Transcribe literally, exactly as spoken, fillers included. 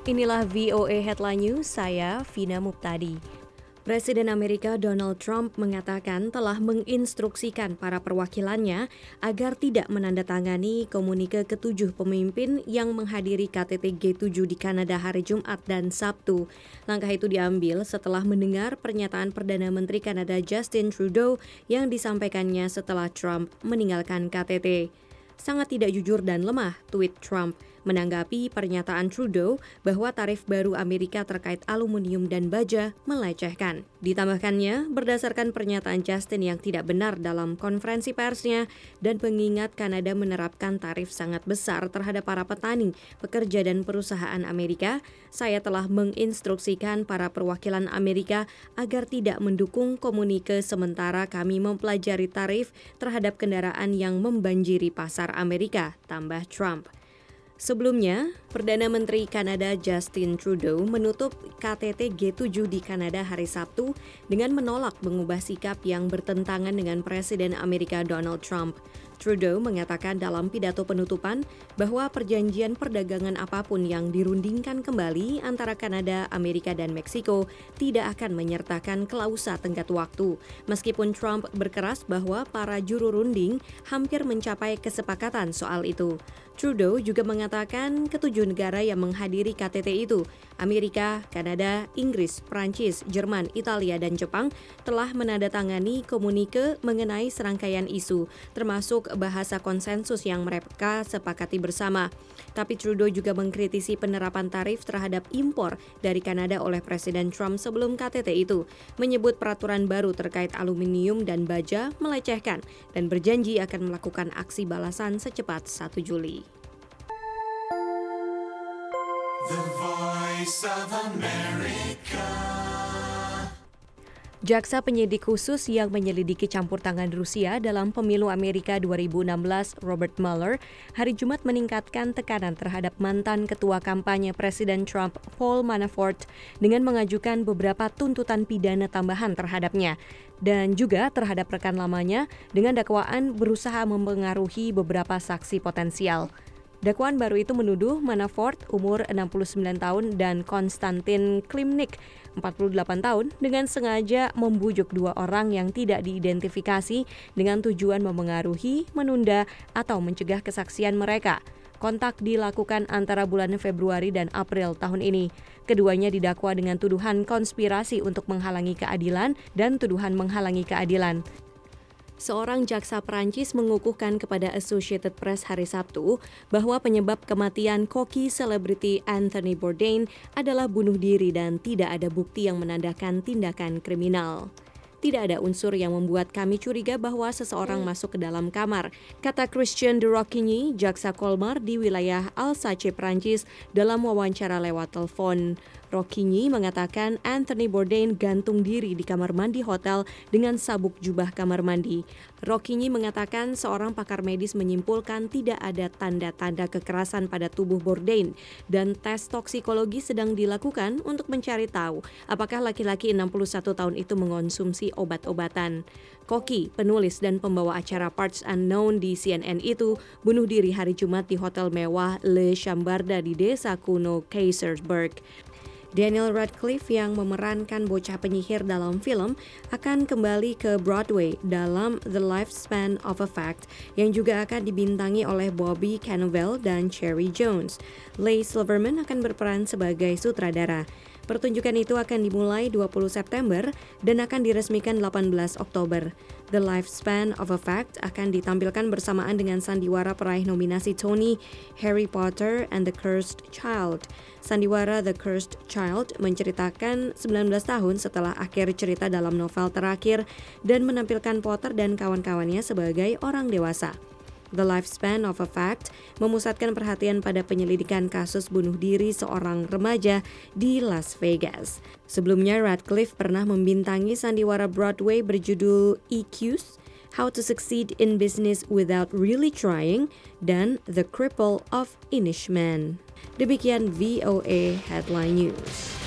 Inilah V O A Headline News, saya Vina Muptadi. Presiden Amerika Donald Trump mengatakan telah menginstruksikan para perwakilannya agar tidak menandatangani komunike ketujuh pemimpin yang menghadiri K T T G tujuh di Kanada hari Jumat dan Sabtu. Langkah itu diambil setelah mendengar pernyataan Perdana Menteri Kanada Justin Trudeau yang disampaikannya setelah Trump meninggalkan K T T. Sangat tidak jujur dan lemah, tweet Trump, menanggapi pernyataan Trudeau bahwa tarif baru Amerika terkait aluminium dan baja melecehkan. Ditambahkannya, berdasarkan pernyataan Justin yang tidak benar dalam konferensi persnya dan mengingat Kanada menerapkan tarif sangat besar terhadap para petani, pekerja dan perusahaan Amerika, saya telah menginstruksikan para perwakilan Amerika agar tidak mendukung komunike sementara kami mempelajari tarif terhadap kendaraan yang membanjiri pasar Amerika, tambah Trump. Sebelumnya, Perdana Menteri Kanada Justin Trudeau menutup K T T G tujuh di Kanada hari Sabtu dengan menolak mengubah sikap yang bertentangan dengan Presiden Amerika Donald Trump. Trudeau mengatakan dalam pidato penutupan bahwa perjanjian perdagangan apapun yang dirundingkan kembali antara Kanada, Amerika, dan Meksiko tidak akan menyertakan klausa tenggat waktu. Meskipun Trump berkeras bahwa para juru runding hampir mencapai kesepakatan soal itu. Trudeau juga mengatakan ketujuh negara yang menghadiri K T T itu, Amerika, Kanada, Inggris, Prancis, Jerman, Italia, dan Jepang, telah menandatangani komunike mengenai serangkaian isu, termasuk bahasa konsensus yang mereka sepakati bersama. Tapi Trudeau juga mengkritisi penerapan tarif terhadap impor dari Kanada oleh Presiden Trump sebelum K T T itu, menyebut peraturan baru terkait aluminium dan baja melecehkan dan berjanji akan melakukan aksi balasan secepat satu Juli. The Voice of America. Jaksa penyidik khusus yang menyelidiki campur tangan Rusia dalam pemilu Amerika dua ribu enam belas, Robert Mueller, hari Jumat meningkatkan tekanan terhadap mantan ketua kampanye Presiden Trump, Paul Manafort, dengan mengajukan beberapa tuntutan pidana tambahan terhadapnya dan juga terhadap rekan lamanya dengan dakwaan berusaha mempengaruhi beberapa saksi potensial. Dakwaan baru itu menuduh Manafort, umur enam puluh sembilan tahun, dan Konstantin Klimnik, empat puluh delapan tahun, dengan sengaja membujuk dua orang yang tidak diidentifikasi dengan tujuan memengaruhi, menunda, atau mencegah kesaksian mereka. Kontak dilakukan antara bulan Februari dan April tahun ini. Keduanya didakwa dengan tuduhan konspirasi untuk menghalangi keadilan dan tuduhan menghalangi keadilan. Seorang jaksa Prancis mengukuhkan kepada Associated Press hari Sabtu bahwa penyebab kematian koki selebriti Anthony Bourdain adalah bunuh diri dan tidak ada bukti yang menandakan tindakan kriminal. Tidak ada unsur yang membuat kami curiga bahwa seseorang masuk ke dalam kamar, kata Christian de Rocquigny, jaksa Colmar di wilayah Alsace, Prancis, dalam wawancara lewat telepon. Rocquigny mengatakan Anthony Bourdain gantung diri di kamar mandi hotel dengan sabuk jubah kamar mandi. Rocquigny mengatakan seorang pakar medis menyimpulkan tidak ada tanda-tanda kekerasan pada tubuh Bourdain dan tes toksikologi sedang dilakukan untuk mencari tahu apakah laki-laki enam puluh satu tahun itu mengonsumsi obat-obatan. Koki, penulis dan pembawa acara Parts Unknown di C N N itu bunuh diri hari Jumat di hotel mewah Le Chambarda di desa kuno Keizersburg. Daniel Radcliffe yang memerankan bocah penyihir dalam film akan kembali ke Broadway dalam The Lifespan of a Fact yang juga akan dibintangi oleh Bobby Cannavale dan Cherry Jones. Leigh Silverman akan berperan sebagai sutradara. Pertunjukan itu akan dimulai dua puluh September dan akan diresmikan delapan belas Oktober. The Lifespan of a Fact akan ditampilkan bersamaan dengan sandiwara peraih nominasi Tony, Harry Potter and the Cursed Child. Sandiwara The Cursed Child menceritakan sembilan belas tahun setelah akhir cerita dalam novel terakhir dan menampilkan Potter dan kawan-kawannya sebagai orang dewasa. The Lifespan of a Fact memusatkan perhatian pada penyelidikan kasus bunuh diri seorang remaja di Las Vegas. Sebelumnya, Radcliffe pernah membintangi sandiwara Broadway berjudul E Q's, How to Succeed in Business Without Really Trying, dan The Cripple of Inishmaan. Demikian V O A Headline News.